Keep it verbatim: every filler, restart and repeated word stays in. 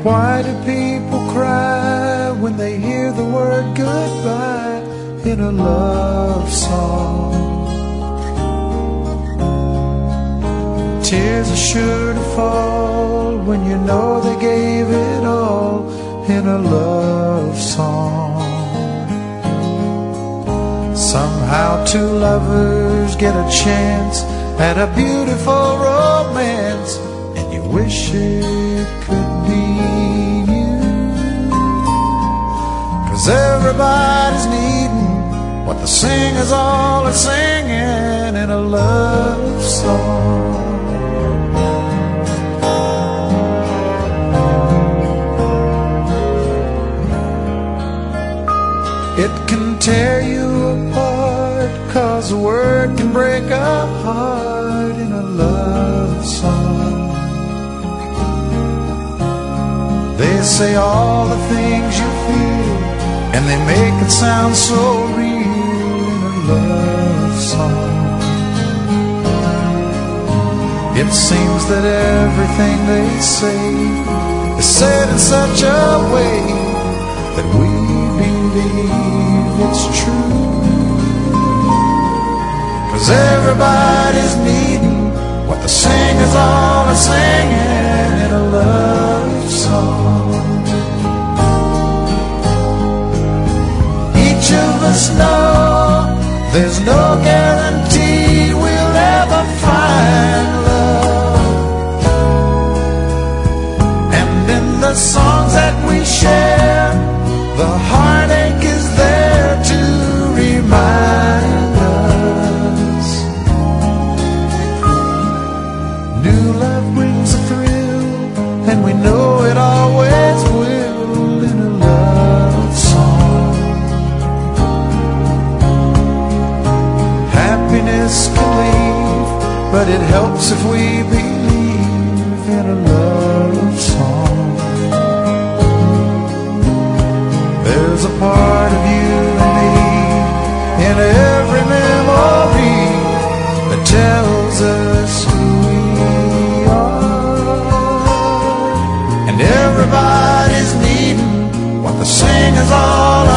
Why do people cry when they hear the word goodbye in a love song? Tears are sure to fall when you know they gave it all in a love song. Somehow two lovers get a chance at a beautiful romance, and you wish it could be you. 'Cause everybody's needing what the singers all are singing in a love song. It can tear you apart, 'cause a word can break a heart in a love song. They say all the things you feel, and they make it sound so real in a love song. It seems that everything they say is said in such a way that we believe it's true. 'Cause everybody's needing what the singers all are singing in a love song. Each of us know there's no guarantee we'll ever find love, and in the songs that we share, the heartache is there to remind us. New love brings a thrill, and we know it always will in a love song. Happiness can leave, but it helps if we believe in a love song. There's a part of you and me in every memory that tells us who we are. And everybody's needing what the singers all